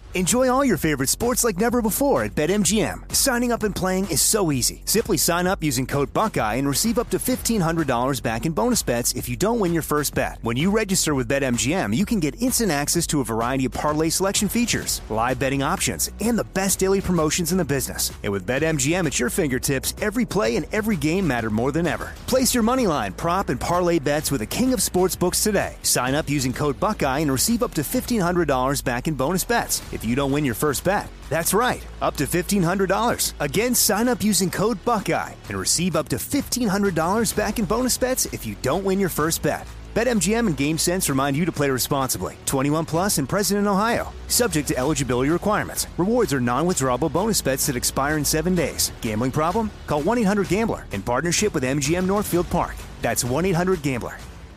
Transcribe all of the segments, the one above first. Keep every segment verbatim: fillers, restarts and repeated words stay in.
Enjoy all your favorite sports like never before at BetMGM. Signing up and playing is so easy. Simply sign up using code Buckeye and receive up to fifteen hundred dollars back in bonus bets if you don't win your first bet. When you register with BetMGM, you can get instant access to a variety of parlay selection features, live betting options, and the best daily promotions in the business. And with BetMGM at your fingertips, every play and every game matter more than ever. Place your moneyline, prop, and parlay bets with the king of sportsbooks today. Sign up using code Buckeye and receive up to fifteen hundred dollars back in bonus bets if you don't win your first bet. That's right, up to fifteen hundred dollars. Again, sign up using code Buckeye and receive up to fifteen hundred dollars back in bonus bets if you don't win your first bet. BetMGM and GameSense remind you to play responsibly. twenty-one plus and present in Ohio. Subject to eligibility requirements. Rewards are non-withdrawable bonus bets that expire in seven days. Gambling problem? Call one eight hundred gambler in partnership with M G M Northfield Park. That's one eight hundred gambler.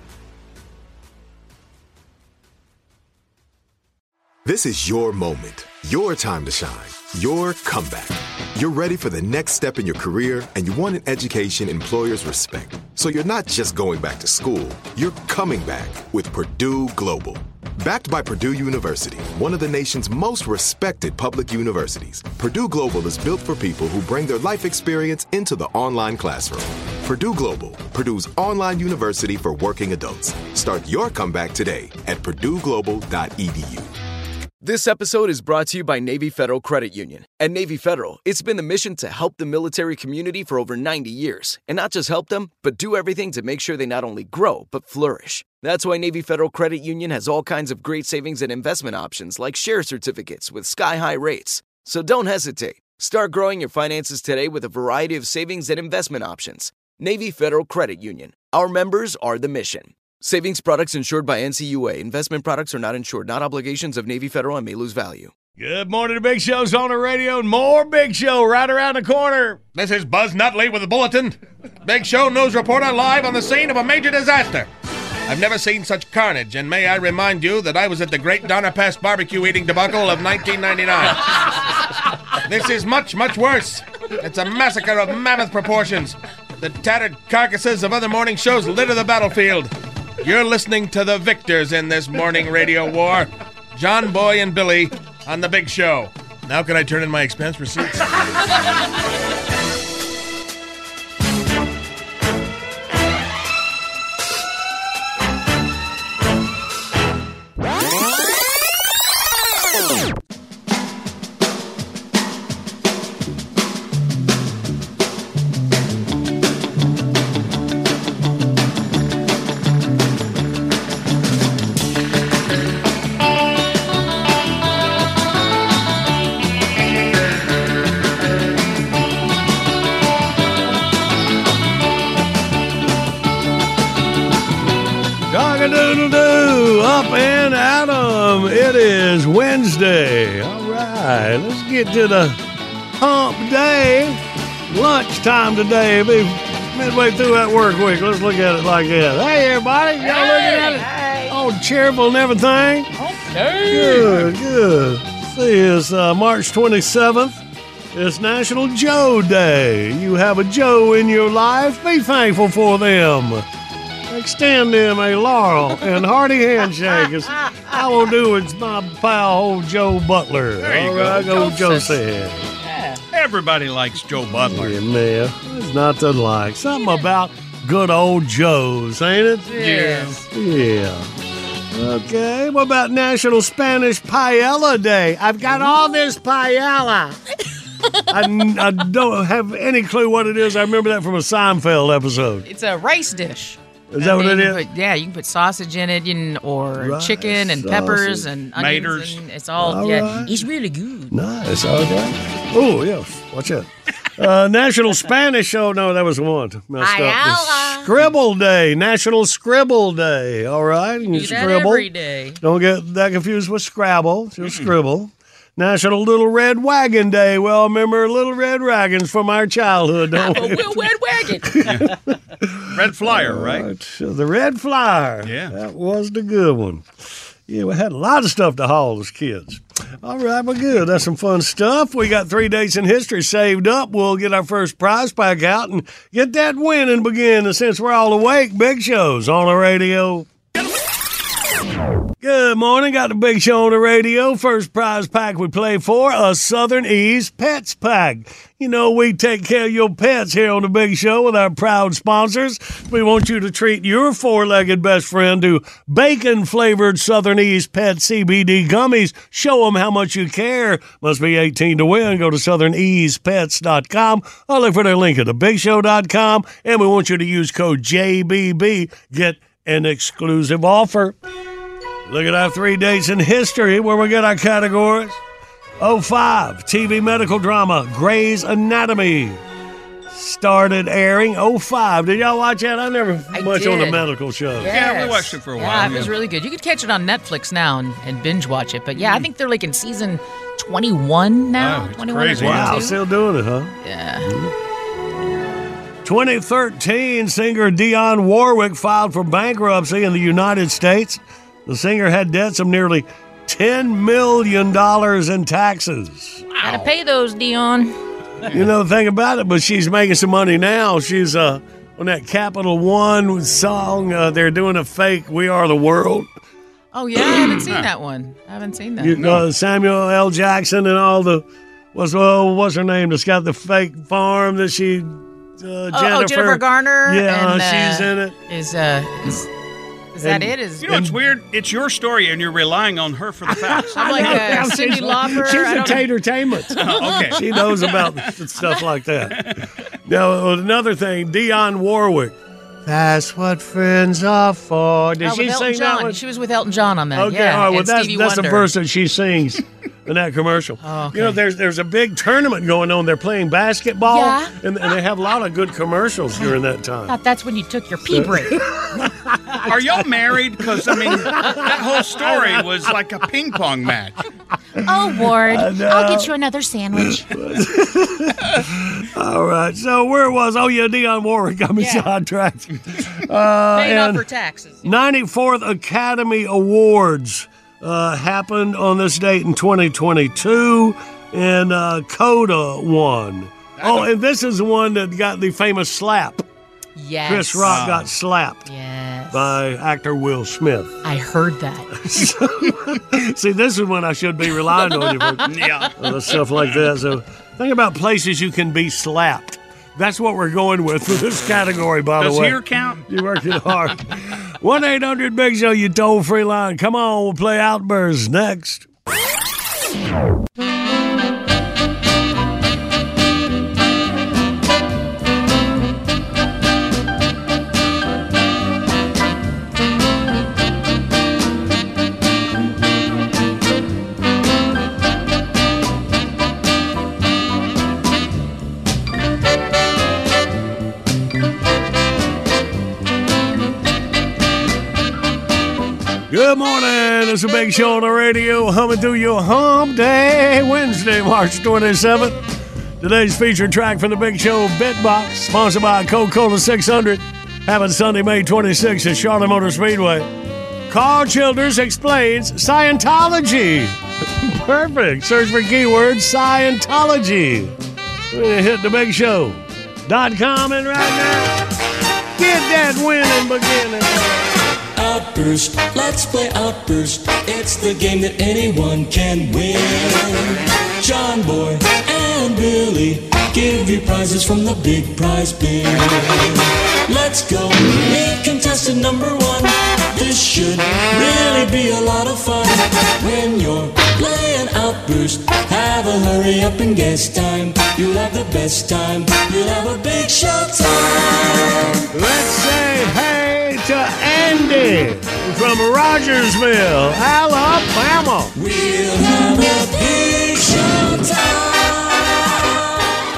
This is your moment, your time to shine, your comeback. You're ready for the next step in your career, and you want an education employers respect. So you're not just going back to school, you're coming back with Purdue Global. Backed by Purdue University, one of the nation's most respected public universities, Purdue Global is built for people who bring their life experience into the online classroom. Purdue Global, Purdue's online university for working adults. Start your comeback today at purdue global dot e d u. This episode is brought to you by Navy Federal Credit Union. At Navy Federal, it's been the mission to help the military community for over ninety years. And not just help them, but do everything to make sure they not only grow, but flourish. That's why Navy Federal Credit Union has all kinds of great savings and investment options like share certificates with sky-high rates. So don't hesitate. Start growing your finances today with a variety of savings and investment options. Navy Federal Credit Union. Our members are the mission. Savings products insured by N C U A. Investment products are not insured, not obligations of Navy Federal and may lose value. Good morning to Big Show's on the radio, and more Big Show right around the corner. This is Buzz Nutley with a bulletin. Big Show news reporter live on the scene of a major disaster. I've never seen such carnage, and may I remind you that I was at the Great Donner Pass barbecue eating debacle of nineteen ninety-nine. This is much, much worse. It's a massacre of mammoth proportions. The tattered carcasses of other morning shows litter the battlefield. You're listening to the victors in this morning radio war. John Boy and Billy on The Big Show. Now can I turn in my expense receipts? Up and Adam, it is Wednesday. All right, let's get to the hump day. Lunchtime today. Be midway through that work week. Let's look at it like that. Hey, everybody. Y'all hey, looking at it? Hey. All cheerful and everything? Okay. Good, good. See, it's uh, March twenty-seventh. It's National Joe Day. You have a Joe in your life. Be thankful for them. Extend them a laurel and hearty handshake. As I will do with my pal, old Joe Butler. There you All go. right, go Joe said. Yeah. Everybody likes Joe Butler. Yeah, man. There's not to like. Something about good old Joes, ain't it? Yes. Yeah. Okay, what about National Spanish Paella Day? I've got all this paella. I, I don't have any clue what it is. I remember that from a Seinfeld episode. It's a rice dish. Is that I what mean, it is? Put, yeah, you can put sausage in it, and, or Rice, chicken and sausage, peppers and onions. maters. And it's all, All yeah. right. It's really good. Nice. Okay. Oh, yes. Watch out. Uh, National Spanish. Oh, no, that was one. Messed up. Paella. Scribble Day. National Scribble Day. All right. You Do can that scribble. every day. Don't get that confused with Scrabble. Just scribble. National Little Red Wagon Day. Well, remember Little Red Wagons from our childhood, don't I'm a we? Will Red Wagon. Red Flyer, right? Right. So the Red Flyer. Yeah. That was the good one. Yeah, we had a lot of stuff to haul as kids. All right, well, good. That's some fun stuff. We got three days in history saved up. We'll get our first prize pack out and get that winning begin. And since we're all awake, Big Show's on the radio. Good morning. Got the Big Show on the radio. First prize pack we play for, a Southern Ease Pets Pack. You know, we take care of your pets here on the Big Show with our proud sponsors. We want you to treat your four-legged best friend to bacon-flavored Southern Ease Pet C B D gummies. Show them how much you care. Must be eighteen to win. Go to southern ease pets dot com or look for their link at the big show dot com. And we want you to use code J B B. Get an exclusive offer. Look at our three dates in history where we get our categories. oh five, T V medical drama, Grey's Anatomy. Started airing oh five. Did y'all watch that? I never I much on the did. medical show. Yeah, we watched it for a Yeah, while, it was yeah. really good. You could catch it on Netflix now and, and binge watch it. But yeah, I think they're like in season twenty-one now. Oh, it's twenty-one crazy. or Wow, twenty-two. still doing it, huh? Yeah. twenty thirteen, singer Dionne Warwick filed for bankruptcy in the United States. The singer had debts of nearly ten million dollars in taxes. Gotta pay those, Dion. You know the thing about it, but she's making some money now. She's uh, on that Capital One song. Uh, they're doing a fake "We Are the World." Oh, yeah, I haven't seen that one. I haven't seen that. You, uh, Samuel L. Jackson and all the what's well, what's her name? That's got the fake farm that she. Uh, Oh, Jennifer. oh, Jennifer Garner. Yeah, and, uh, she's in it. Is uh, is, is that And- it? Is You know, it's weird. It's your story, and you're relying on her for the facts. I'm like Yeah, uh, Cindy she's- Lauper. She's I a don't know. tatertainment. Oh, okay. She knows about stuff like that. Now, another thing, Dionne Warwick. That's what friends are for. Did Oh, she with sing Elton that John. one? She was with Elton John on that. Okay, yeah. all right. Well, and that's Stevie that's the Wonder. verse that she sings in that commercial. Oh, okay. You know, there's there's a big tournament going on. They're playing basketball, Yeah. and, and they have a lot of good commercials during that time. Thought that's when you took your pee break. Are y'all married? Because, I mean, that whole story was like a ping pong match. Oh, Ward, I'll get you another sandwich. All right. So where was? Oh yeah, Dionne Warwick got me Yeah. sidetracked. Uh, Paying off and her taxes. ninety-fourth Academy Awards uh, happened on this date in twenty twenty-two, and uh, Coda won. Oh, and this is the one that got the famous slap. Yes. Chris Rock got slapped Yes. by actor Will Smith. I heard that. See, this is when I should be relying on you for Yeah. uh, stuff like that. So think about places you can be slapped. That's what we're going with for this category, by Does the way. here count? You're working hard. one eight hundred Big Show, you toll-free line. Come on, we'll play Outbursts next. Good morning. It's a Big Show on the radio, humming through your hump day, Wednesday, March twenty-seventh. Today's featured track from the Big Show Bitbox, sponsored by Coca-Cola six hundred, having Sunday, May twenty-sixth at Charlotte Motor Speedway. Carl Childers explains Scientology. Perfect. Search for keyword Scientology. We're going to hit the big show dot com and right now, get that winning beginning. Outburst, let's play Outburst. It's the game that anyone can win. John Boy and Billy give you prizes from the big prize bin. Let's go, meet contestant number one. This should really be a lot of fun. When you're playing Outburst, have a hurry up and guess time. You'll have the best time. You'll have a big show time. Let's say hey to Andy from Rogersville, Alabama. We'll have a big show time.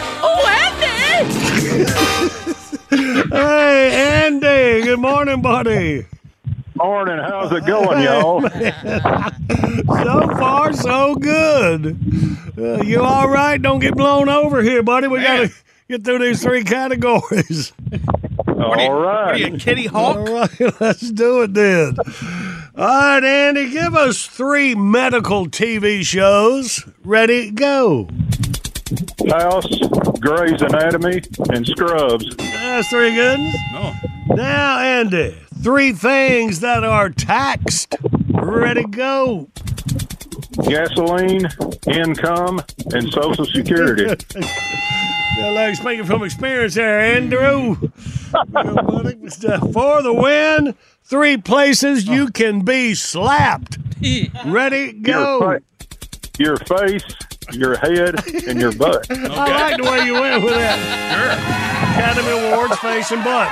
Oh, Andy! Hey, Andy. Good morning, buddy. Morning. How's it going, y'all? So far, so good. Uh, you all right? Don't get blown over here, buddy. We got to get through these three categories. What are you, All what are right. you, Kitty All Hawk? right, let's do it then. All right, Andy, give us three medical T V shows. Ready, go. House, Grey's Anatomy, and Scrubs. That's three good. No. Now, Andy, three things that are taxed Ready, go. Gasoline, income, and Social Security. Yeah, like speaking from experience there, Andrew. For the win, three places you can be slapped. Ready, go. Your, fa- your face, your head, and your butt. Okay. I like the way you went with that. Sure. Academy Awards, face and butt.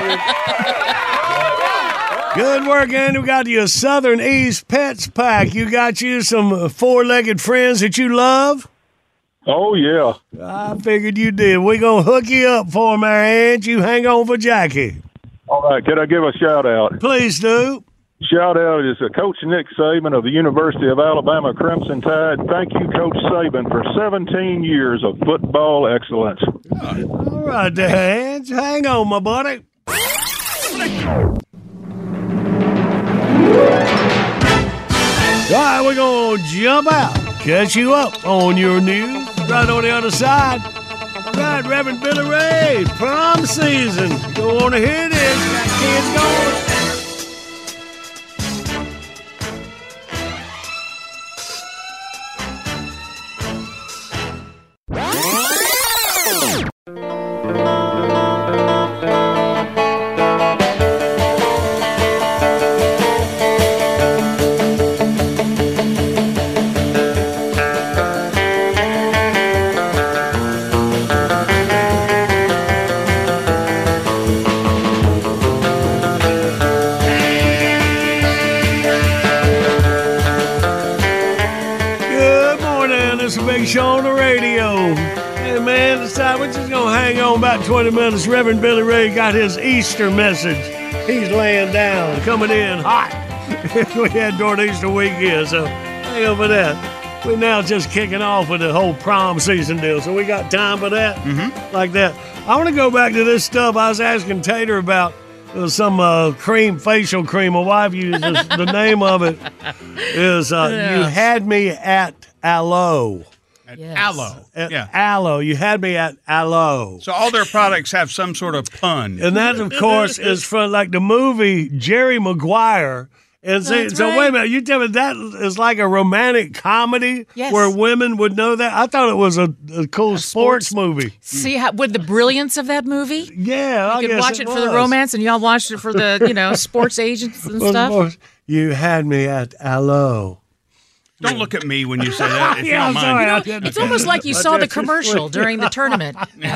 Good work, Andy. We got you a Southern East Pets pack. You got you some four-legged friends that you love? Oh, yeah. I figured you did. We're going to hook you up for them, Aunt. You hang on for Jackie. All right. Can I give a shout-out? Please do. Shout-out is uh, Coach Nick Saban of the University of Alabama Crimson Tide. Thank you, Coach Saban, for seventeen years of football excellence. All right, Dan. Hang on, my buddy. All right, we're going to jump out, catch you up on your news. Right on the other side, right, Reverend Billy Ray, prom season. Go on and hear this. Got kids going. Show on the radio. Hey, man, this time we're just going to hang on about twenty minutes. Reverend Billy Ray got his Easter message. He's laying down, coming in hot. We had Northeaster weekend, so hang on for that. We're now just kicking off with the whole prom season deal, so we got time for that? Mm-hmm. Like that. I want to go back to this stuff I was asking Tater about. There was some uh, cream, facial cream. My wife uses the name of it is uh, Yes. You Had Me at Aloe. Yes. Aloe. At yeah. Aloe. You had me at Aloe. So all their products have some sort of pun. And that, of course, is from like the movie Jerry Maguire. And so, That's so right. wait a minute. You tell me that is like a romantic comedy Yes. where women would know that? I thought it was a, a cool sports, sports- movie. See how, with the brilliance of that movie? Yeah, I You could guess watch it, for the was. romance, and y'all watched it for the, you know, sports agents and Well, stuff. sports- You had me at Aloe. Don't look at me when you say that, if Yeah, you don't I'm mind. sorry. I You know, didn't- it's almost like you I saw the didn't- commercial during the tournament.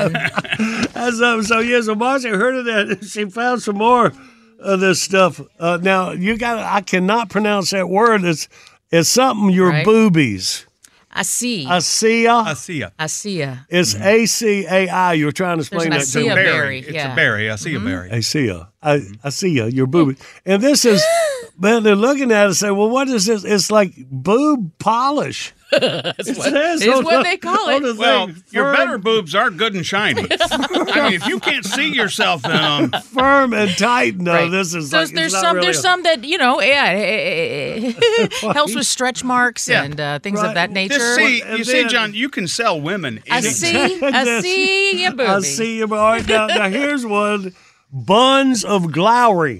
That's, um, so, yeah, so Marcy heard of that. She found some more of this stuff. Uh, now, you got I cannot pronounce that word. It's, it's something, your Right. boobies. I see. Acia. Acia. Acia. It's A C A I. You were trying to explain There's that an to Acia me. berry. It's yeah. a berry. Acia berry. Acia. I, I see ya, your boobies. And this is, man, they're looking at it and say, well, what is this? It's like boob polish. That's It what, says is on what the- they call on it. the Well, thing, your firm- better boobs are good and shiny. I mean, if you can't see yourself in them, Firm and tight. No, Right. this is so like, there's it's not some really there's a- some that you know yeah helps with stretch marks Yeah. and uh, things Right. of that nature. just see, And you see, then- John, you can sell women. I anything. see, I see your booby. I see you. All right, now, now here's one. Buns of Glory.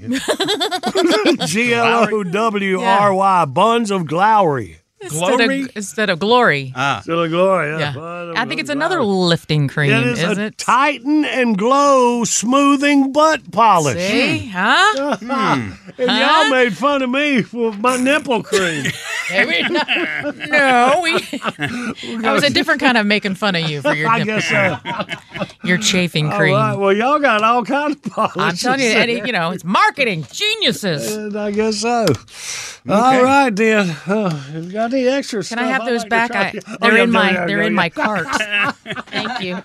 G L O W R Y. Buns of Glory. Instead Glory? of, instead of glory. Ah, Still a glory. Yeah. yeah. Bun of I think it's another Glory. lifting cream, It is isn't a it? Tighten and Glow Smoothing Butt Polish. See, huh? And y'all made fun of me for my nipple cream. Maybe not. No, we. That was a different kind of making fun of you for your I nipple- guess so. your chafing All cream. right. Well, y'all got all kinds of polish. I'm telling you, Eddie, you know, it's marketing geniuses. And I guess so. All right, then. Uh, you got any extra Can stuff? I have I'd those like to back? try- I, Oh, they're yeah, in yeah, my yeah, they're yeah, in yeah. my cart. Thank you.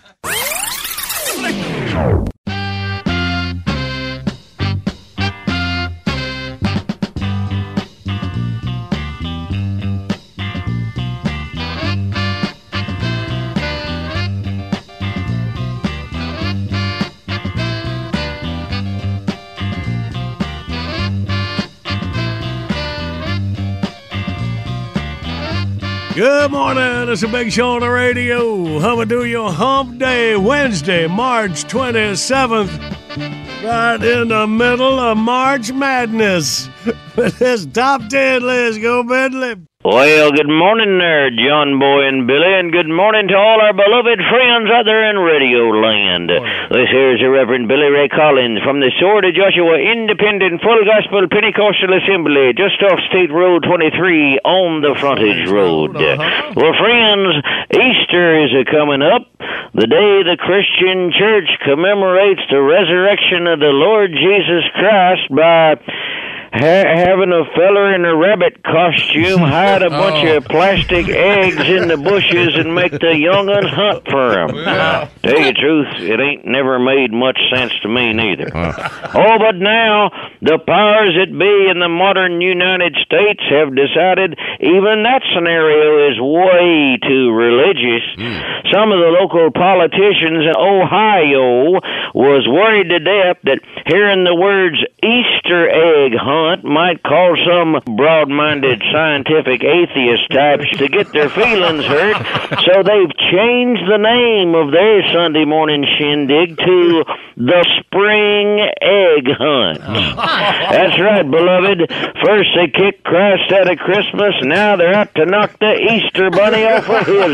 Good morning. It's a big show on the radio. Humma do your hump day, Wednesday, March twenty-seventh. right in the middle of March Madness. With this top ten list, go Bentley. Well, good morning there, John Boy and Billy, and good morning to all our beloved friends out there in Radio Land. This here is the Reverend Billy Ray Collins from the Sword of Joshua Independent Full Gospel Pentecostal Assembly, just off State Road twenty-three on the Frontage Road. Well, friends, Easter is a coming up, the day the Christian Church commemorates the resurrection of the Lord Jesus Christ by Ha- having a feller in a rabbit costume hide a bunch oh. of plastic eggs in the bushes and make the young'uns hunt for them. Yeah. Tell you the truth, it ain't never made much sense to me neither. Uh. Oh, but now the powers that be in the modern United States have decided even that scenario is way too religious. Mm. Some of the local politicians in Ohio was worried to death that hearing the words Easter egg hunt might cause some broad-minded scientific atheist types to get their feelings hurt, so they've changed the name of their Sunday morning shindig to the Spring Egg Hunt. That's right, beloved. First they kicked Christ out of Christmas, now they're out to knock the Easter Bunny off of his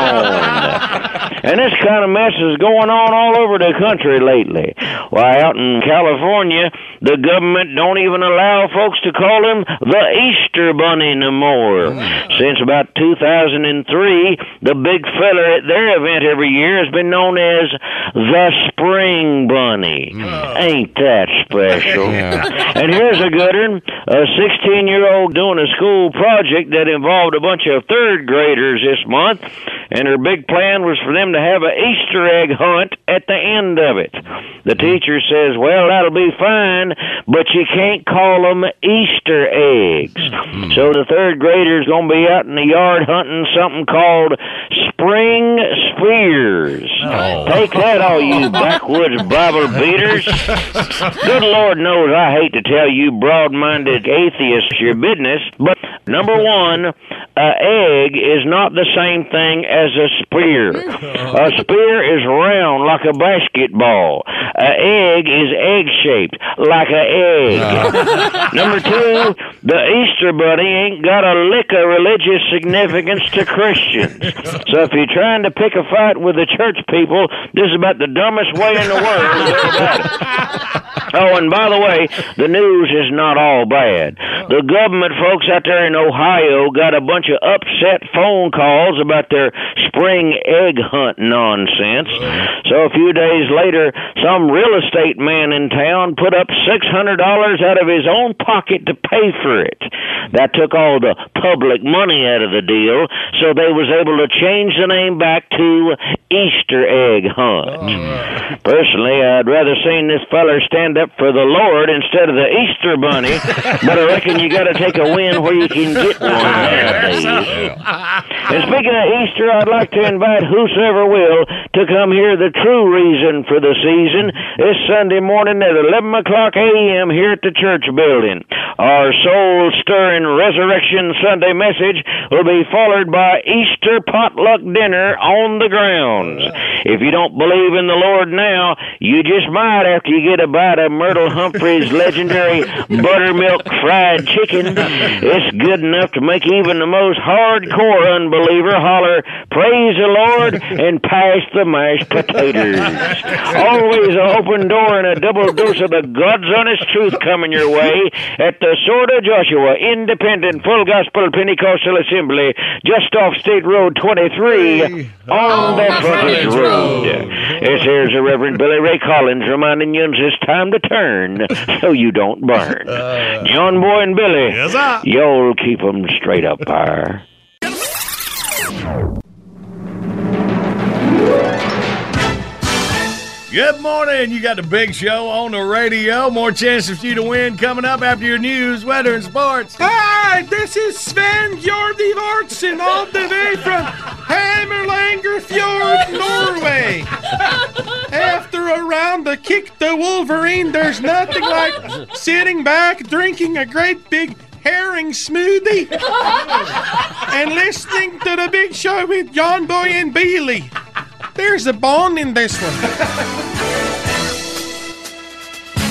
throne. And this kind of mess is going on all over the country lately. Why, out in California, the government don't even allow folks to call him the Easter Bunny no more. Mm. Since about two thousand three, the big fella at their event every year has been known as the Spring Bunny. Mm. Ain't that special? Yeah. And here's a good one. A sixteen-year-old doing a school project that involved a bunch of third graders this month, and her big plan was for them to have an Easter egg hunt at the end of it. The teacher says, well, that'll be fine, but you can't call them Easter eggs. Mm. So the third grader's going to be out in the yard hunting something called spring spears. Oh. Take that, all you backwoods Bible beaters. Good Lord knows I hate to tell you broad-minded atheists your business, but number one, an egg is not the same thing as a spear. A spear is round like a basketball. An egg is egg-shaped like an egg. Number two, the Easter Bunny ain't got a lick of religious significance to Christians. So if you're trying to pick a fight with the church people, this is about the dumbest way in the world to go about it. Oh, and by the way, the news is not all bad. The government folks out there in Ohio got a bunch of upset phone calls about their spring egg hunt nonsense. So a few days later, some real estate man in town put up six hundred dollars out of his own pocket to pay for it. That took all the public money out of the deal, so they was able to change the name back to Easter Egg Hunt. Oh. Personally, I'd rather seen this feller stand up for the Lord instead of the Easter Bunny, but I reckon you got to take a win where you can get one nowadays. And speaking of Easter, I'd like to invite whosoever will to come hear the true reason for the season this Sunday morning at eleven o'clock a.m. here at the church building. Our soul-stirring Resurrection Sunday message will be followed by Easter potluck dinner on the grounds. If you don't believe in the Lord now, you just might after you get a bite of Myrtle Humphrey's legendary buttermilk fried chicken. It's good enough to make even the most hardcore unbeliever holler, praise the Lord, and pass the mashed potatoes. Always an open door and a double dose of the God's honest truth coming your way at the Sword of Joshua Independent Full Gospel Pentecostal Assembly, just off State Road twenty-three on the Frontage Road. This here's the Reverend Billy Ray Collins reminding you it's time to turn so you don't burn. John Boy and Billy, yes, y'all keep them straight up there. Good morning. You got the big show on the radio. More chances for you to win coming up after your news, weather, and sports. Hi, this is Sven Jordi Vartsen all the way from Hammerlanger Fjord, Norway. After a round of Kick the Wolverine, there's nothing like sitting back, drinking a great big herring smoothie and listening to the big show with John Boy and Billy. There's a bone in this one.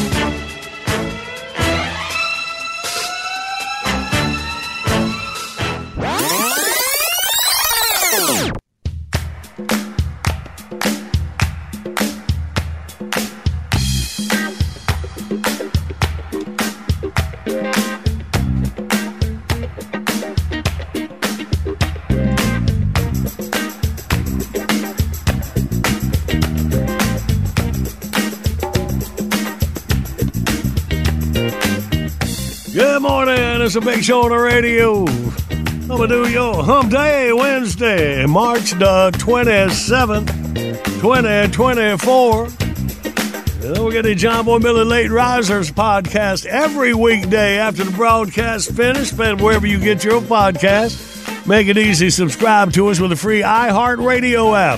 Good morning. It's a Big Show on the radio. I'm going to do your Hump Day Wednesday, March the twenty-seventh, twenty twenty-four. And then we get the John Boy and Billy Late Risers podcast every weekday after the broadcast finished. And wherever you get your podcast, make it easy. Subscribe to us with a free iHeartRadio app.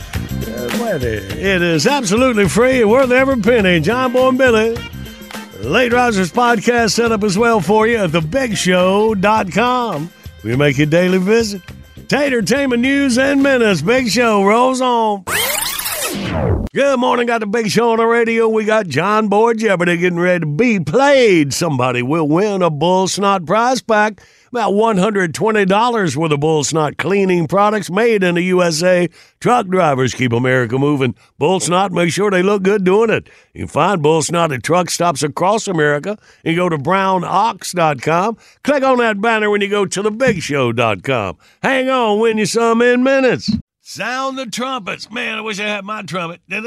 It is absolutely free and worth every penny. John Boy and Billy Late Risers podcast set up as well for you at the big show dot com. We make your daily visit. Tater-tainment news and minutes. Big Show rolls on. Good morning. Got the Big Show on the radio. We got John Boy Jeopardy getting ready to be played. Somebody will win a Bull Snot prize pack. About one hundred twenty dollars worth of Bull Snot cleaning products made in the U S A. Truck drivers keep America moving. Bull Snot, make sure they look good doing it. You can find Bull Snot at truck stops across America. You go to brown ox dot com. Click on that banner when you go to the big show dot com. Hang on, win you some in minutes. Sound the trumpets. Man, I wish I had my trumpet. That's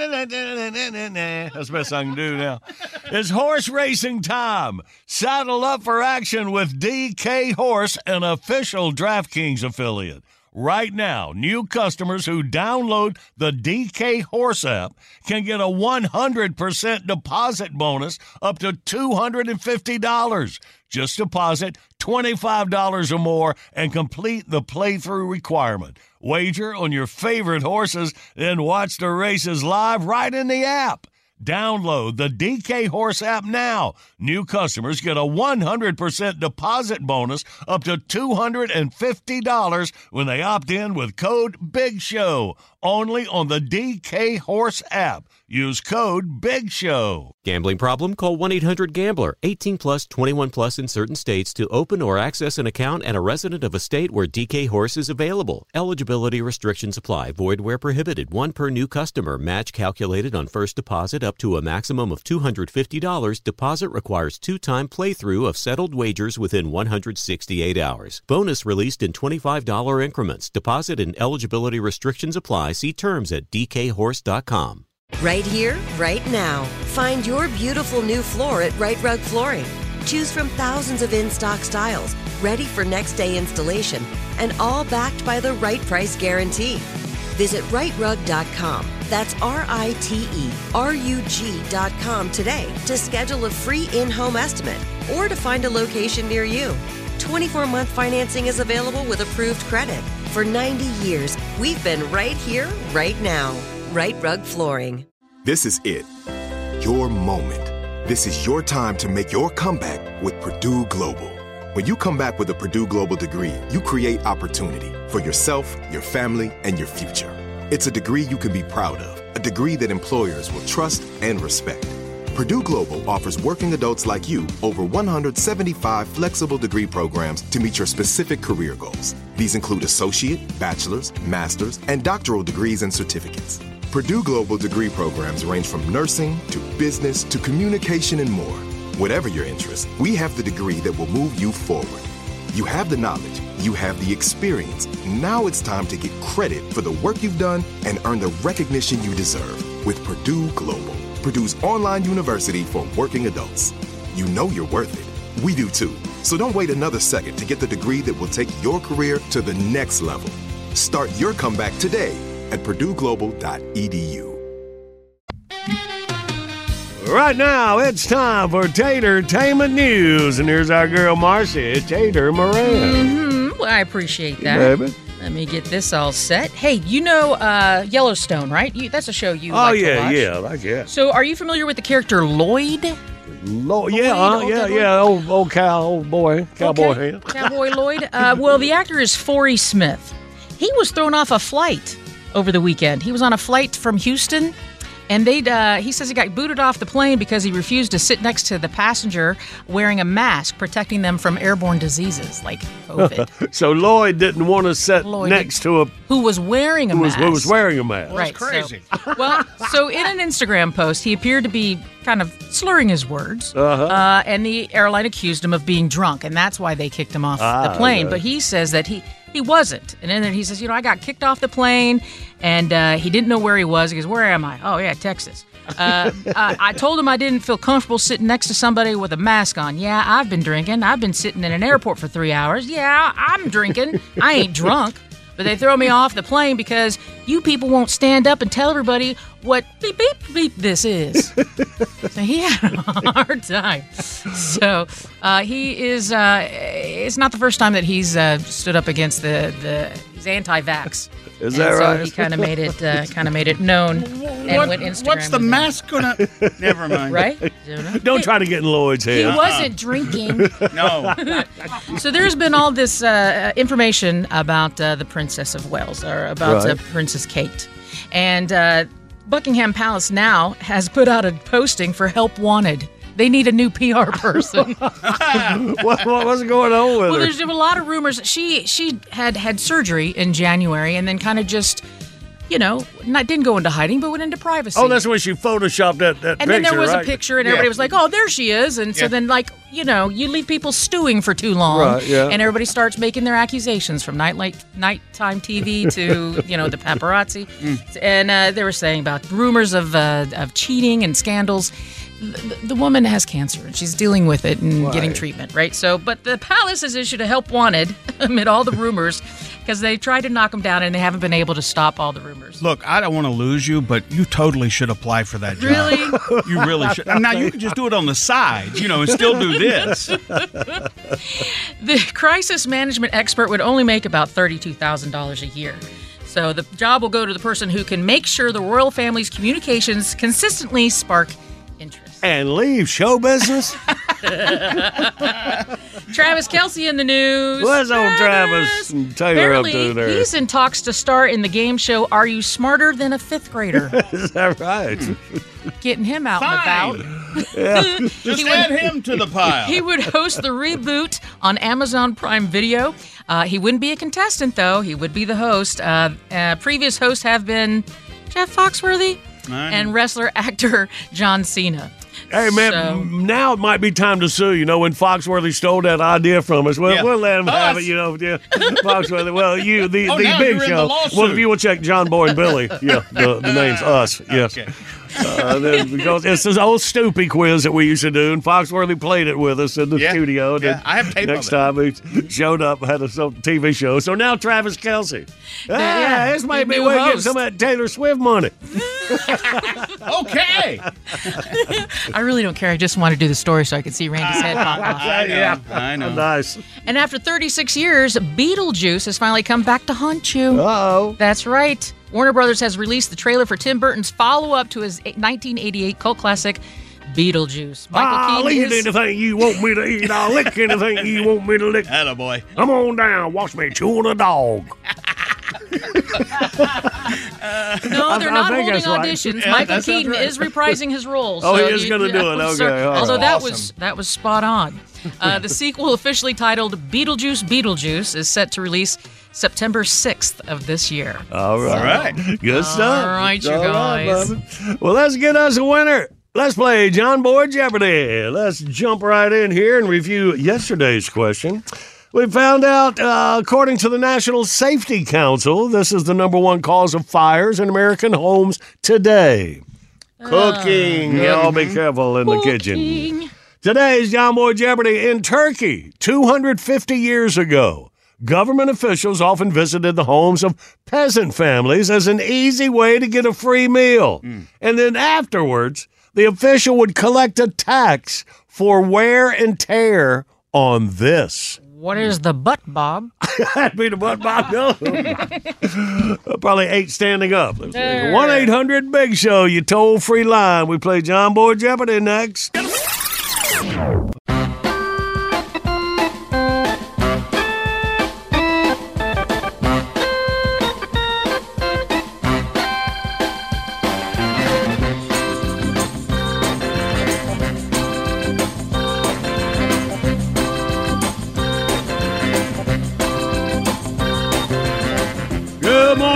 the best I can do now. It's horse racing time. Saddle up for action with D K Horse, an official DraftKings affiliate. Right now, new customers who download the D K Horse app can get a one hundred percent deposit bonus up to two hundred fifty dollars. Just deposit twenty-five dollars or more and complete the playthrough requirement. Wager on your favorite horses, then watch the races live right in the app. Download the D K Horse app now. New customers get a one hundred percent deposit bonus up to two hundred fifty dollars when they opt in with code BIGSHOW. Only on the D K Horse app. Use code BIGSHOW. Gambling problem? Call one eight hundred gambler. eighteen plus, twenty-one plus in certain states to open or access an account and a resident of a state where D K Horse is available. Eligibility restrictions apply. Void where prohibited. One per new customer. Match calculated on first deposit up to a maximum of two hundred fifty dollars. Deposit requires two-time playthrough of settled wagers within one hundred sixty-eight hours. Bonus released in twenty-five dollars increments. Deposit and eligibility restrictions apply. See terms at d k horse dot com. Right here, right now. Find your beautiful new floor at Right Rug Flooring. Choose from thousands of in-stock styles, ready for next day installation, and all backed by the right price guarantee. Visit right rug dot com. That's R I T E R U G dot com today to schedule a free in-home estimate or to find a location near you. twenty-four month financing is available with approved credit. For ninety years, we've been right here, right now. Right Rug Flooring. This is it. Your moment. This is your time to make your comeback with Purdue Global. When you come back with a Purdue Global degree, you create opportunity for yourself, your family, and your future. It's a degree you can be proud of, a degree that employers will trust and respect. Purdue Global offers working adults like you over one hundred seventy-five flexible degree programs to meet your specific career goals. These include associate, bachelor's, master's, and doctoral degrees and certificates. Purdue Global degree programs range from nursing to business to communication and more. Whatever your interest, we have the degree that will move you forward. You have the knowledge, you have the experience. Now it's time to get credit for the work you've done and earn the recognition you deserve with Purdue Global, Purdue's online university for working adults. You know you're worth it. We do too. So don't wait another second to get the degree that will take your career to the next level. Start your comeback today at purdue global dot e d u. Right now, it's time for Tater-tainment News. And here's our girl, Marcy, Tater Moran. Mm-hmm. Well, I appreciate that. Baby. Let me get this all set. Hey, you know uh, Yellowstone, right? You, that's a show you oh, like yeah, to watch. yeah, I guess. So are you familiar with the character Lloyd? Lloyd, yeah, uh, Lloyd, yeah, Lloyd? yeah, old, old cow, old boy, cowboy okay. hand. Cowboy Lloyd. Uh, well, the actor is Forrest Smith. He was thrown off a flight over the weekend. He was on a flight from Houston, And they, uh, he says he got booted off the plane because he refused to sit next to the passenger wearing a mask, protecting them from airborne diseases like COVID. So Lloyd didn't want to sit Lloyd next to a who was wearing a who was, mask. who was wearing a mask. Right, That's crazy. So, well, so in an Instagram post, he appeared to be kind of slurring his words, Uh-huh. uh, and the airline accused him of being drunk, and that's why they kicked him off Ah, the plane. okay. But he says that he, he wasn't. And then he says, you know, I got kicked off the plane, and uh, he didn't know where he was. He goes, where am I? Oh, yeah, Texas. Uh, I, I told him I didn't feel comfortable sitting next to somebody with a mask on. Yeah, I've been drinking. I've been sitting in an airport for three hours. Yeah, I'm drinking. I ain't drunk. But they throw me off the plane because you people won't stand up and tell everybody what beep, beep, beep this is. So he had a hard time. So uh, he is, uh, it's not the first time that he's uh, stood up against the, the he's anti-vax. Is And that so right? he kind of made it, uh, kind of made it known and What- went Instagram. what's the with it. mask gonna? Never mind. Right? Don't try to get in Lloyd's He head. wasn't drinking. No. So there's been all this uh, information about uh, the Princess of Wales, or about uh, Right. Princess Kate. And uh, Buckingham Palace now has put out a posting for help wanted. They need a new P R person. what, what was going on with Well, her? there's a lot of rumors. She she had had surgery in January and then kind of just, you know, not didn't go into hiding, but went into privacy. Oh, that's when she photoshopped that, that and picture, then there was right? a picture, and everybody was like, "Oh, there she is." And so Yeah. then, like, you know, you leave people stewing for too long, Right, yeah. and everybody starts making their accusations from night like nighttime T V to you know the paparazzi, and uh, they were saying about rumors of uh, of cheating and scandals. The, the woman has cancer and she's dealing with it and Right. getting treatment, right? So, but the palace has issued a help wanted amid all the rumors because they tried to knock them down and they haven't been able to stop all the rumors. Look, I don't want to lose you, but you totally should apply for that job. Really? You really should. Now, you can just do it on the side, you know, and still do this. The crisis management expert would only make about thirty-two thousand dollars a year. So the job will go to the person who can make sure the royal family's communications consistently spark interest. And leave show business? Travis Kelce in the news. What's old Travis and Taylor up Apparently, to there? he's in talks to star in the game show Are You Smarter Than a Fifth Grader? Is that right? Getting him out Fine. and about. Yeah. Just He add would- him to the pile. He would host the reboot on Amazon Prime Video. Uh, he wouldn't be a contestant, though. He would be the host. Uh, uh, previous hosts have been Jeff Foxworthy and wrestler actor John Cena. Hey, man, So- m- now it might be time to sue. You know, when Foxworthy stole that idea from us, well, Yeah. we'll let him have Us. it, you know. Yeah. Foxworthy, well, you, the, Oh, the now big you're in the show. lawsuit. Well, if you will check John Boy and Billy, yeah, the, the name's us, yes. Okay. Uh, then, because it's this old Stoopy quiz that we used to do, and Foxworthy played it with us in the Yeah. studio. And Yeah, then I have tape Next of it. time he showed up, had a some T V show. So now Travis Kelce. Ah, yeah, this might the be new way to get host. some of that Taylor Swift money. Okay. I really don't care. I just want to do the story so I can see Randy's head pop off. I know. Yeah. I know. Nice. And after thirty-six years, Beetlejuice has finally come back to haunt you. Uh-oh. That's right. Warner Brothers has released the trailer for Tim Burton's follow-up to his nineteen eighty-eight cult classic, Beetlejuice. Michael I'll Keaton eat is... anything you want me to eat. I'll lick anything you want me to lick. Attaboy. Come on down. Watch me chewing a dog. No, I- they're I not think holding that's right. auditions. Yeah, Michael that sounds Keaton right. is reprising his role. Oh, he so is you- gonna do it. Okay, so- all Although right. that Awesome. was that was spot on. Uh, the sequel, officially titled Beetlejuice Beetlejuice, is set to release September sixth of this year. All right. All right. Good stuff. All right, you All right, guys. Bubba. Well, let's get us a winner. Let's play John Boy Jeopardy. Let's jump right in here and review yesterday's question. We found out, uh, according to the National Safety Council, this is the number one cause of fires in American homes today. Cooking. Y'all be careful in the kitchen. Cooking. Today's John Boy Jeopardy. In Turkey, two hundred fifty years ago, government officials often visited the homes of peasant families as an easy way to get a free meal. And then afterwards, the official would collect a tax for wear and tear on this. What is the butt, Bob? That'd be the butt Bob. No. Probably eight standing up. There. one eight hundred big show, you toll-free line. We play John Boy Jeopardy next.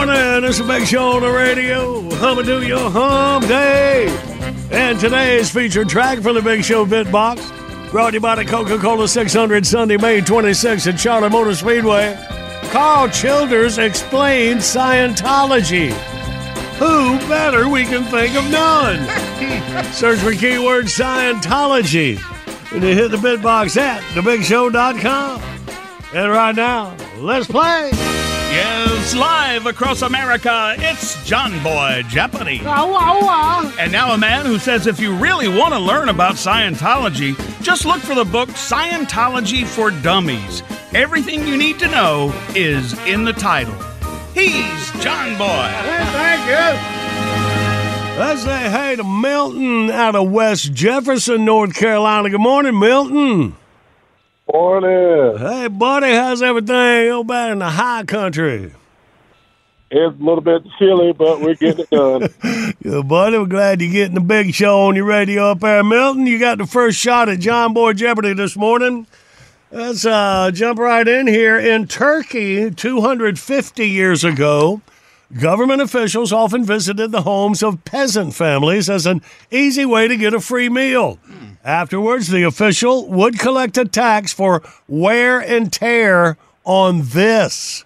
morning. It's a Big Show on the radio. Humma do your hum day. And today's featured track from the Big Show Bitbox, brought to you by the Coca-Cola six hundred Sunday, May twenty-sixth at Charlotte Motor Speedway. Carl Childers explains Scientology. Who better? We can think of none. Search for keyword Scientology and you hit the Bitbox at the big show dot com. And right now, let's play. Yes, live across America, it's John Boy Jeopardy. Wow, wow, wow. And now a man who says if you really want to learn about Scientology, just look for the book Scientology for Dummies. Everything you need to know is in the title. He's John Boy. Hey, thank you. Let's say hey to Milton out of West Jefferson, North Carolina. Good morning, Milton. Morning. Hey, buddy, how's everything over there in the high country? It's a little bit chilly, but we're getting it done. Good, buddy. We're glad you're getting the Big Show on your radio up there. Milton, you got the first shot at John Boy Jeopardy this morning. Let's uh, jump right in here. In Turkey, two hundred fifty years ago, government officials often visited the homes of peasant families as an easy way to get a free meal. Afterwards, the official would collect a tax for wear and tear on this.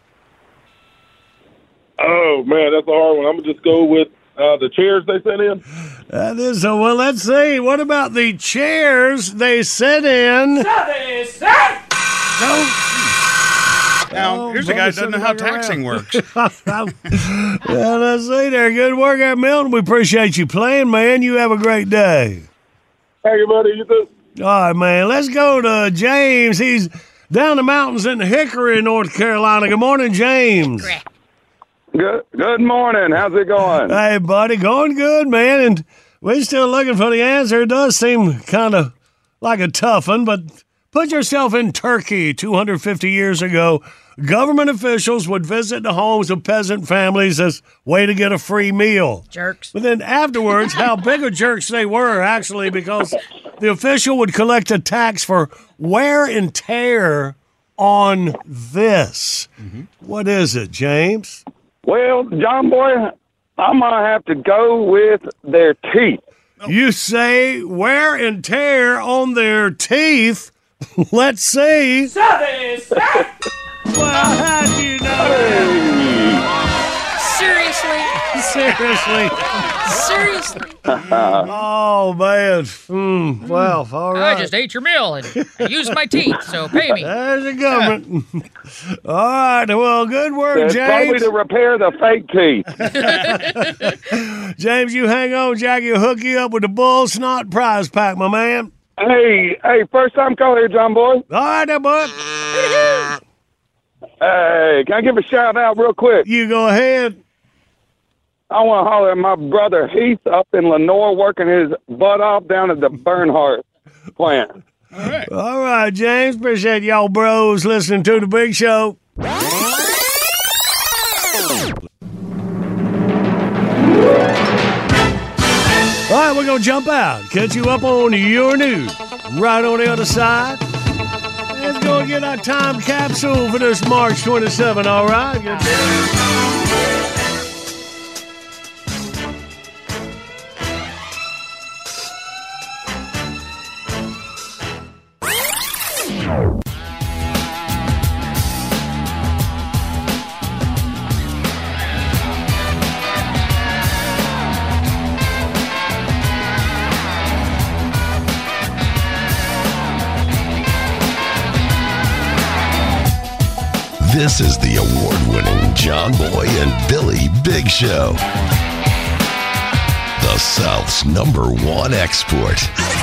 Oh, man, that's a hard one. I'm going to just go with uh, the chairs they sent in. That is so. Well, let's see. What about the chairs they sit in? Now, here's a guy who doesn't know how taxing works. Yeah, let's see there. Good work out, Milton. We appreciate you playing, man. You have a great day. Thank you, buddy. You too. All right, man. Let's go to James. He's down the mountains in Hickory, North Carolina. Good morning, James. Good good morning. How's it going? Hey, buddy. Going good, man. And we're still looking for the answer. It does seem kind of like a tough one, but put yourself in Turkey two hundred fifty years ago. Government officials would visit the homes of peasant families as a way to get a free meal. Jerks. But then afterwards, how big of jerks they were, actually, because the official would collect a tax for wear and tear on this. Mm-hmm. What is it, James? Well, John Boy, I'm going to have to go with their teeth. You say wear and tear on their teeth? Let's see. Well, how do you know that? Seriously? Seriously? Seriously? Oh, man. Mm, well, all right. I just ate your meal and I used my teeth, so pay me. There's the government. All right. Well, good work, It's James. probably to repair the fake teeth. James, you hang on. Jackie will hook you up with the bull snot prize pack, my man. Hey, hey, first time call here, John Boy. All right, there, bud. Hey, can I give a shout out real quick? You go ahead. I want to holler at my brother Heath up in Lenore working his butt off down at the Bernhardt plant. All right. All right, James. Appreciate y'all bros listening to The Big Show. All right, we're going to jump out, catch you up on your news. Right on the other side, let's go and get our time capsule for this March twenty-seventh, all right? Get This is the award-winning John Boy and Billy Big Show. The South's number one export.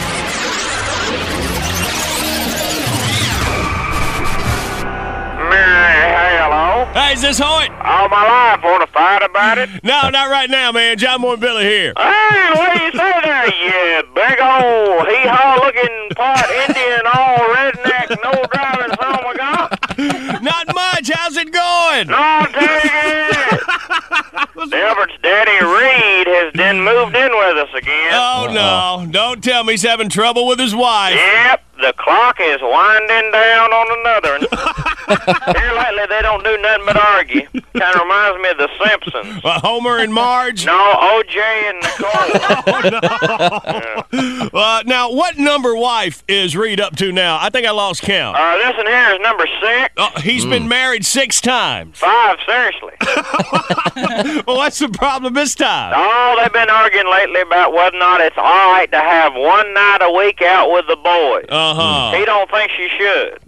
Hello? Hey, is this Hoyt? All my life, want to fight about it? No, not right now, man. John Boy and Billy here. Hey, what do you say there, you big old hee-haw looking part Indian, all redneck, no driving son of a gun? Not much. How's it going? No, take it. Everett's daddy Reed has then moved in with us again. Oh, no. Don't tell me he's having trouble with his wife. Yep, the clock is winding down on another one. Here lately, they don't do nothing but argue. Kind of reminds me of the Simpsons. Uh, Homer and Marge? No, O J and Nicole. oh, no. uh, now, what number wife is Reed up to now? I think I lost count. Uh, this one here is number six. Oh, he's mm. been married six times. Five, seriously. Well, what's the problem this time? Oh, they've been arguing lately about whether or not it's all right to have one night a week out with the boys. Uh-huh. He don't think she should.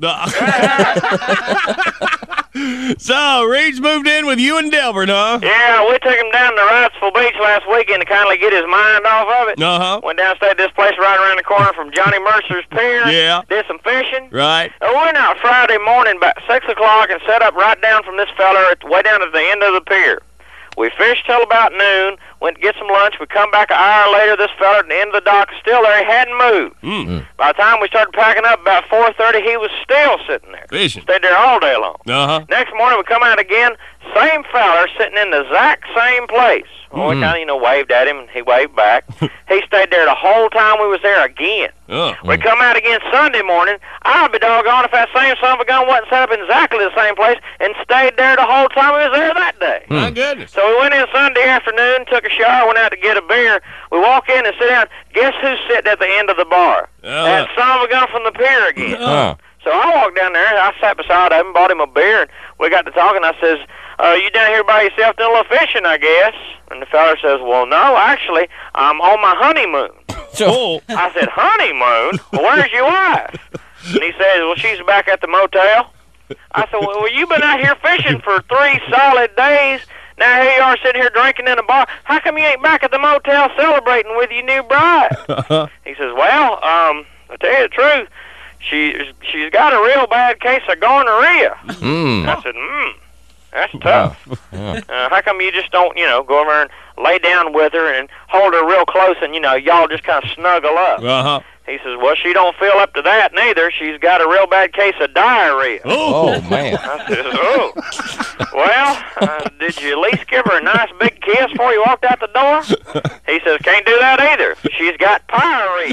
So, Reed's moved in with you and Delbert, huh? Yeah, we took him down to Wrightsville Beach last weekend to kindly get his mind off of it. Uh-huh. Went down, stayed at this place right around the corner from Johnny Mercer's Pier. Yeah. Did some fishing. Right. I went out Friday morning about six o'clock and set up right down from this feller at, way down at the end of the pier. We fished till about noon, went to get some lunch. We come back an hour later, this fella at the end of the dock is still there. He hadn't moved. Mm. By the time we started packing up about four thirty, he was still sitting there. Fishing. Stayed there all day long. Uh-huh. Next morning, we come out again, same fella sitting in the exact same place. Well, we Mm. kind of, you know, waved at him, and he waved back. He stayed there the whole time we was there again. Oh. We come out again Sunday morning. I'd be doggone if that same son of a gun wasn't set up in exactly the same place and stayed there the whole time we was there that day. My goodness. So we went in Sunday afternoon, took a shower, went out to get a beer. We walk in and sit down. Guess who's sitting at the end of the bar? Uh. That son of a gun from the pier again. Uh. So I walked down there, I sat beside him, bought him a beer, and we got to talking. I says, uh, you down here by yourself doing a little fishing, I guess? And the fella says, well, no, actually, I'm on my honeymoon. So I said, honeymoon? Well, where's your wife? And he says, well, she's back at the motel. I said, well, well, you've been out here fishing for three solid days. Now here you are sitting here drinking in a bar. How come you ain't back at the motel celebrating with your new bride? He says, well, um, I tell you the truth, she, she's got a real bad case of gonorrhea. Mm. I said, hmm. That's tough. Yeah. Uh, how come you just don't, you know, go over and lay down with her and hold her real close and, you know, y'all just kind of snuggle up? Uh-huh. He says, well, she don't feel up to that neither. She's got a real bad case of diarrhea. Oh, man. I says, oh. Well, uh, did you at least give her a nice big kiss before you walked out the door? He says, can't do that either. She's got pyorrhea.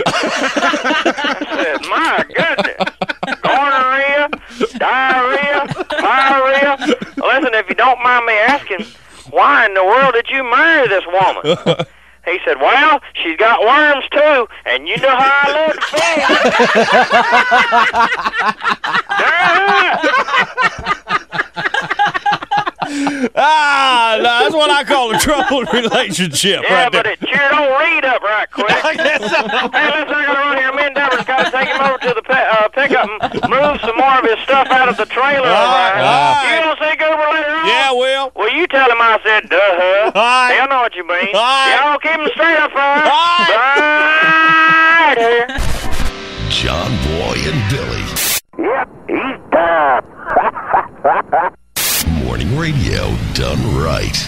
I said, my goodness. Gonorrhea, diarrhea, pyorrhea. Listen, if you don't mind me asking, why in the world did you marry this woman? He said, well, she's got worms, too, and you know how I love to fish. Ah, no, that's what I call a troubled relationship. Yeah, right but there. it cheered old Reed up right quick. Hey, listen, I got to run here. Me and Deborah's got to take him over to the pe- uh, pickup and move some more of his stuff out of the trailer. All right, all right. You going to see Goober later on? Yeah, Will. Well, you tell him I said, duh-huh. All right. He'll know what you mean. All right. Y'all keep him straight up, fire. All right. Here. John Boy and Billy. Yep, he's done. Morning radio done right.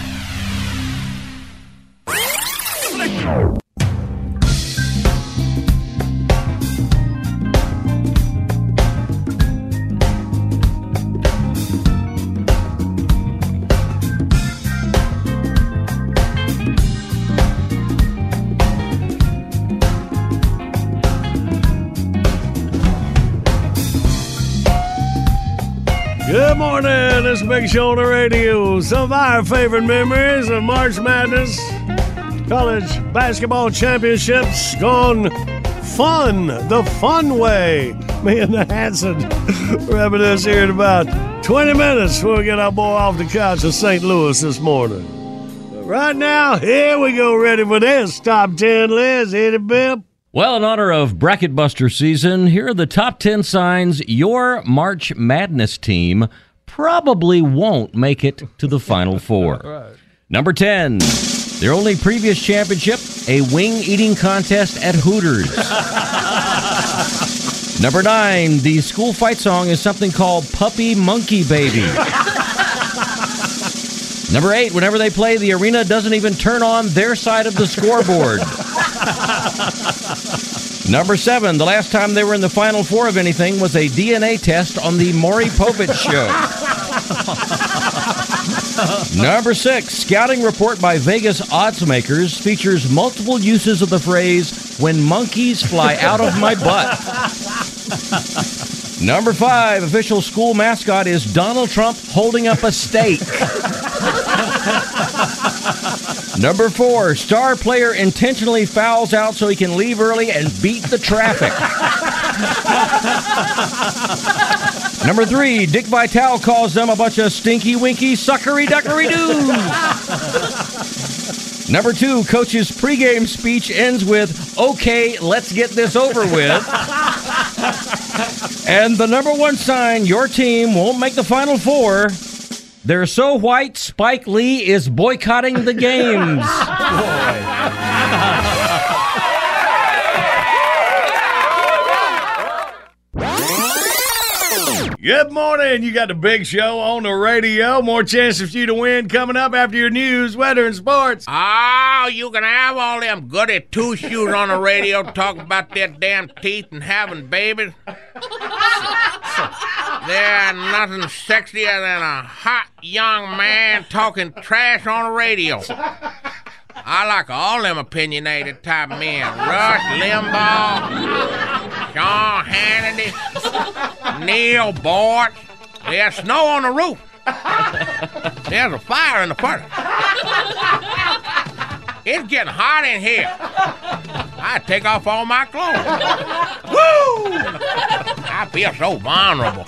Good morning. It's Big Show on the radio. Some of our favorite memories of March Madness, college basketball championships gone fun, the fun way. Me and the Hanson reminisce here in about twenty minutes before we get our boy off the couch in Saint Louis this morning. But right now, here we go, ready for this top ten list. Hit it, Bill. Well, in honor of Bracket Buster season, here are the top ten signs your March Madness team probably won't make it to the Final Four. Right. Number ten, their only previous championship, a wing-eating contest at Hooters. Number nine, the school fight song is something called Puppy Monkey Baby. Number eight, whenever they play, the arena doesn't even turn on their side of the scoreboard. Number seven, the last time they were in the Final Four of anything was a D N A test on the Maury Povich show. Number six, scouting report by Vegas odds makers features multiple uses of the phrase, when monkeys fly out of my butt. Number five, official school mascot is Donald Trump holding up a steak. Number four, star player intentionally fouls out so he can leave early and beat the traffic. Number three, Dick Vitale calls them a bunch of stinky winky suckery duckery doo. Number two, coach's pregame speech ends with, okay, let's get this over with. And the number one sign your team won't make the Final Four, they're so white, Spike Lee is boycotting the games. Good morning. You got the Big Show on the radio. More chances for you to win coming up after your news, weather, and sports. Oh, you can have all them goody two-shoes on the radio talking about their damn teeth and having babies. There's nothing sexier than a hot young man talking trash on the radio. I like all them opinionated type men. Rush Limbaugh, Sean Hannity, Neil Bort. There's snow on the roof. There's a fire in the furnace. It's getting hot in here. I take off all my clothes. Woo! I feel so vulnerable.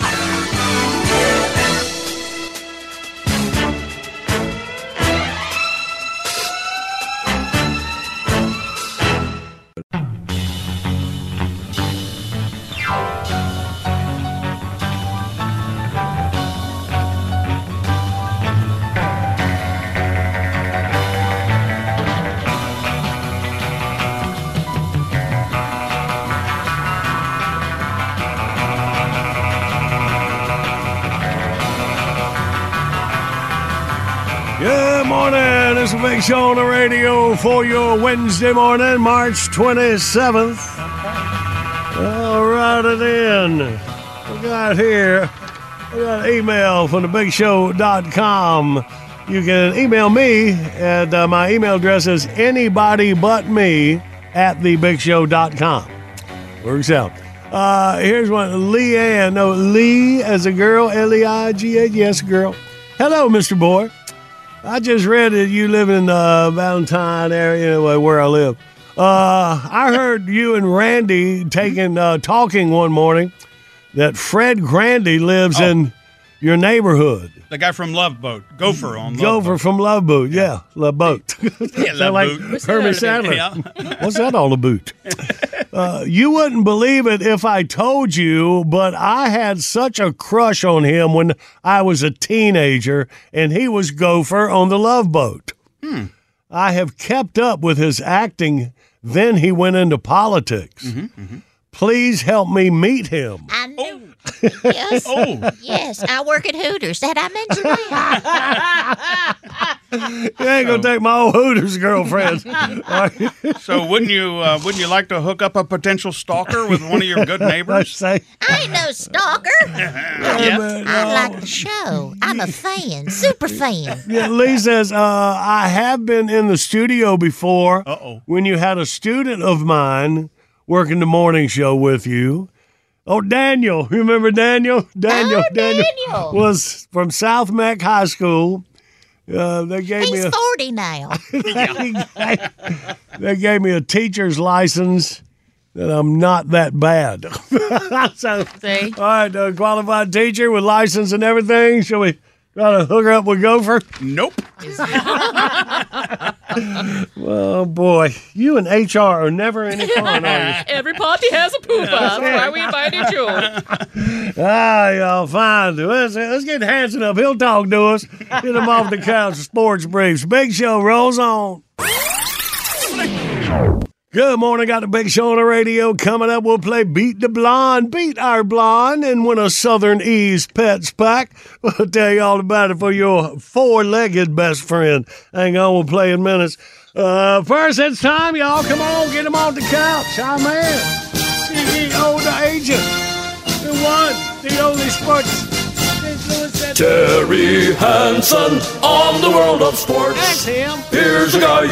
Good morning. This is a Big Show on the radio for your Wednesday morning, March twenty-seventh. All right, it in. We got here, we got an email from the big show dot com. You can email me, and uh, my email address is anybodybutme at the big show dot com. Works out. Uh, here's one. Leanne. No, Lee as a girl. L E I G A. Yes, girl. Hello, Mister Boy. I just read that you live in the uh, Valentine area, where I live. Uh, I heard you and Randy taking uh, talking one morning that Fred Grandy lives oh. in your neighborhood. The guy from Love Boat, Gopher on Love Gopher Boat. from Love Boat, yeah, Love Boat. Yeah, Love like Boat. Herman Sadler. Yeah. What's that all about? Uh, you wouldn't believe it if I told you, but I had such a crush on him when I was a teenager, and he was Gopher on the Love Boat. Hmm. I have kept up with his acting. Then he went into politics. Mm-hmm, mm-hmm. Please help me meet him. I knew. Yes. Oh. Yes, I work at Hooters. Did I mention that? You ain't gonna take my old Hooters girlfriend. So wouldn't you uh, wouldn't you like to hook up a potential stalker with one of your good neighbors? Say, I ain't no stalker. Yeah. man, I no. like the show. I'm a fan, super fan. Yeah, Lee says, uh, I have been in the studio before Uh-oh. when you had a student of mine working the morning show with you. Oh, Daniel. You remember Daniel? Daniel, Oh, Daniel. was from South Mac High School. Uh, they gave me He's a forty now. they gave me a teacher's license that I'm not that bad. So, See? all right, a qualified teacher with license and everything. Shall we try to hook her up with Gopher? Nope. Oh, boy. You and H R are never any fun, are you? Every party has a pooper. That's why we invited you. Ah, y'all, fine. Let's, let's get Hanson up. He'll talk to us. Get him off the couch for sports briefs. Big Show rolls on. Good morning. Got the Big Show on the radio. Coming up, we'll play Beat the Blonde. Beat our blonde and win a Southern Ease Pets pack. We'll tell you all about it for your four-legged best friend. Hang on, we'll play in minutes. Uh, first, it's time, y'all. Come on, get him off the couch. Our man, C E O, the agent, the one, the only sports. Terry Hansen on the world of sports. That's him. Here's a guy you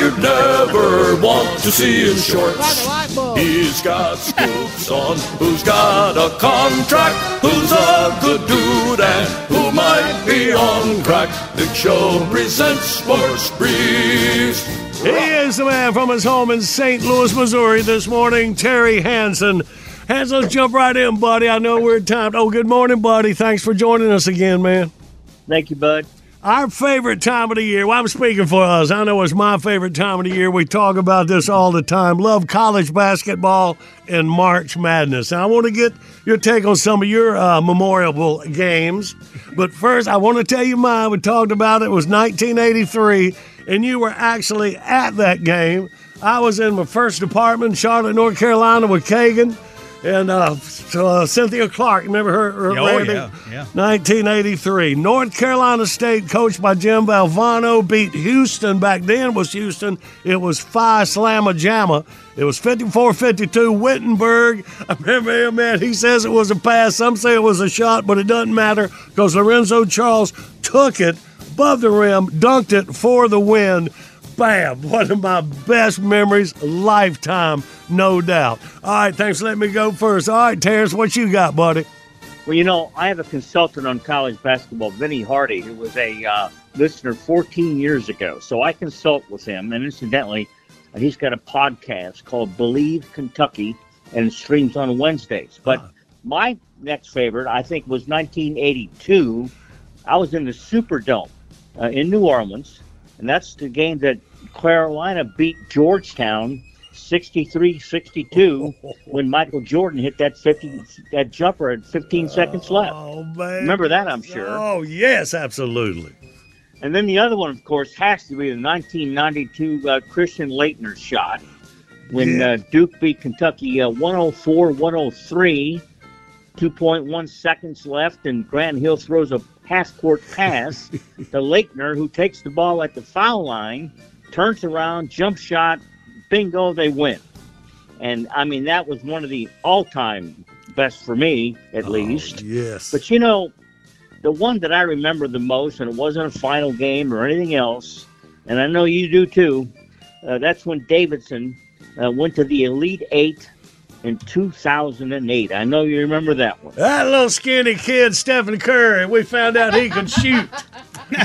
you'd never want to see in shorts. He's got scoops on who's got a contract, who's a good dude and who might be on crack. Big Show presents Sports Briefs. He is the man from his home in Saint Louis, Missouri this morning, Terry Hansen. Hans, let's jump right in, buddy. I know we're at time. Oh, good morning, buddy. Thanks for joining us again, man. Thank you, bud. Our favorite time of the year. Well, I'm speaking for us. I know it's my favorite time of the year. We talk about this all the time. Love college basketball and March Madness. Now, I want to get your take on some of your uh, memorable games. But first, I want to tell you mine. We talked about it. It was nineteen eighty-three, and you were actually at that game. I was in my first department in Charlotte, North Carolina with Kagan. And uh, uh, Cynthia Clark, remember her? her oh, Randy? yeah, yeah. nineteen eighty-three. North Carolina State, coached by Jim Valvano, beat Houston. Back then was Houston. It was Phi Slamma Jamma. It was fifty-four fifty-two. Wittenberg, I remember him, man. He says it was a pass. Some say it was a shot, but it doesn't matter because Lorenzo Charles took it above the rim, dunked it for the win. Bam! One of my best memories, lifetime, no doubt. All right, thanks for letting me go first. All right, Terrence, what you got, buddy? Well, you know, I have a consultant on college basketball, Vinny Hardy, who was a uh, listener fourteen years ago. So I consult with him, and incidentally, he's got a podcast called Believe Kentucky, and it streams on Wednesdays. But uh. my next favorite, I think, was nineteen eighty-two. I was in the Superdome uh, in New Orleans, and that's the game that Carolina beat Georgetown sixty-three sixty-two when Michael Jordan hit that fifty that jumper at fifteen seconds left. Oh, man. Remember that, I'm sure. Oh, yes, absolutely. And then the other one, of course, has to be the nineteen ninety-two uh, Christian Laettner shot when yeah. uh, Duke beat Kentucky uh, one oh four one oh three, two point one seconds left, and Grant Hill throws a half-court pass to Laettner, who takes the ball at the foul line, turns around, jump shot, bingo, they win. And, I mean, that was one of the all-time best for me, at oh, least. Yes. But, you know, the one that I remember the most, and it wasn't a final game or anything else, and I know you do too, uh, that's when Davidson uh, went to the Elite Eight in two thousand eight. I know you remember that one. That little skinny kid, Stephen Curry, we found out he could shoot. Or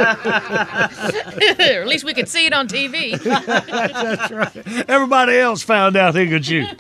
at least we could see it on T V. That's right. Everybody else found out he could shoot.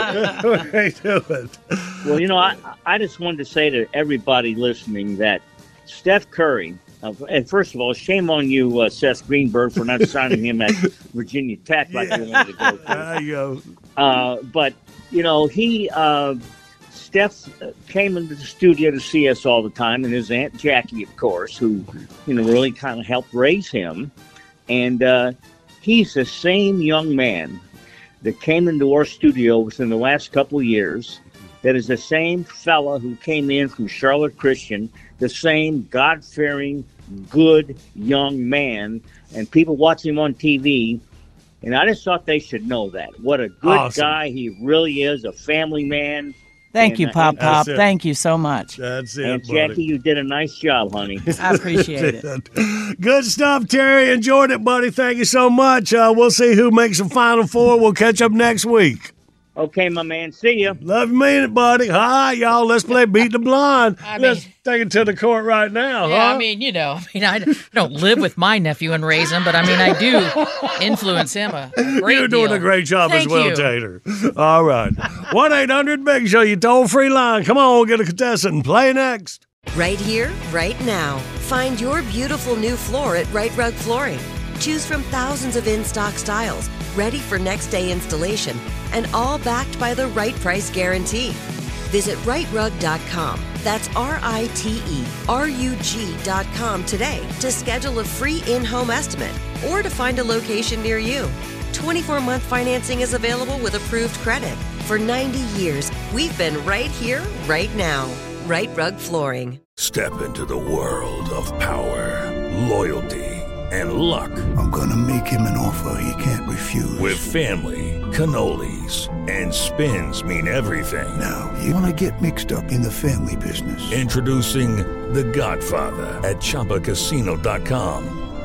They do it. Well, you know, I, I just wanted to say to everybody listening that Steph Curry, uh, and first of all, shame on you, uh, Seth Greenberg, for not signing him at Virginia Tech like you wanted to go to. There you go. Uh, but, you know, he, uh, Steph came into the studio to see us all the time, and his Aunt Jackie, of course, who, you know, really kind of helped raise him. And uh, he's the same young man that came into our studio within the last couple of years, that is the same fella who came in from Charlotte Christian, the same God-fearing, good young man, and people watch him on T V. And I just thought they should know that. What a good awesome. guy he really is, a family man. Thank and, you, Pop uh, Pop. Thank you so much. That's it, And buddy. Jackie, you did a nice job, honey. I appreciate it. Good stuff, Terry. Enjoyed it, buddy. Thank you so much. Uh, we'll see who makes the Final Four. We'll catch up next week. Okay, my man. See ya. Love you, mean it, buddy. Hi, y'all. Let's play Beat the Blonde. I mean- Let's take it to the court right now, Yeah, huh? I mean, you know, I mean, I don't live with my nephew and raise him, but I mean, I do influence him a great You're doing deal. a great job Thank as well, you. Tater. All right. one eight hundred Big Show, you toll-free line. Come on, we'll get a contestant and play next. Right here, right now. Find your beautiful new floor at Right Rug Flooring. Choose from thousands of in-stock styles, ready for next day installation, and all backed by the right price guarantee. Visit right rug dot com. That's R I T E R U G dot com today to schedule a free in-home estimate or to find a location near you. twenty-four month financing is available with approved credit. For ninety years, we've been right here, right now. Right Rug Flooring. Step into the world of power, loyalty, and luck. I'm gonna make him an offer he can't refuse. With family, cannolis, and spins mean everything. Now, you wanna get mixed up in the family business. Introducing The Godfather at Chumba Casino dot com.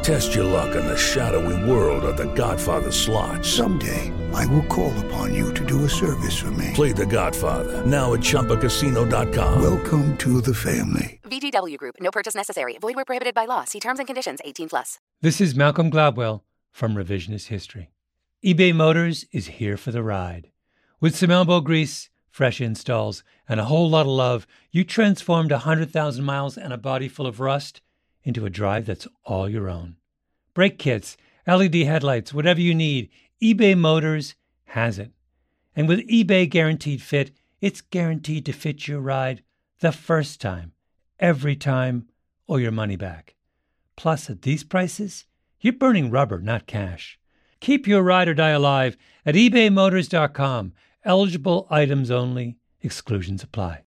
Test your luck in the shadowy world of The Godfather slot. Someday, I will call upon you to do a service for me. Play The Godfather, now at Chumba Casino dot com. Welcome to the family. V G W Group. No purchase necessary. Void where prohibited by law. See terms and conditions. eighteen plus. This is Malcolm Gladwell from Revisionist History. eBay Motors is here for the ride. With some elbow grease, fresh installs, and a whole lot of love, you transformed one hundred thousand miles and a body full of rust into a drive that's all your own. Brake kits, L E D headlights, whatever you need, eBay Motors has it. And with eBay Guaranteed Fit, it's guaranteed to fit your ride the first time, every time, or your money back. Plus, at these prices, you're burning rubber, not cash. Keep your ride or die alive at ebay motors dot com. Eligible items only. Exclusions apply.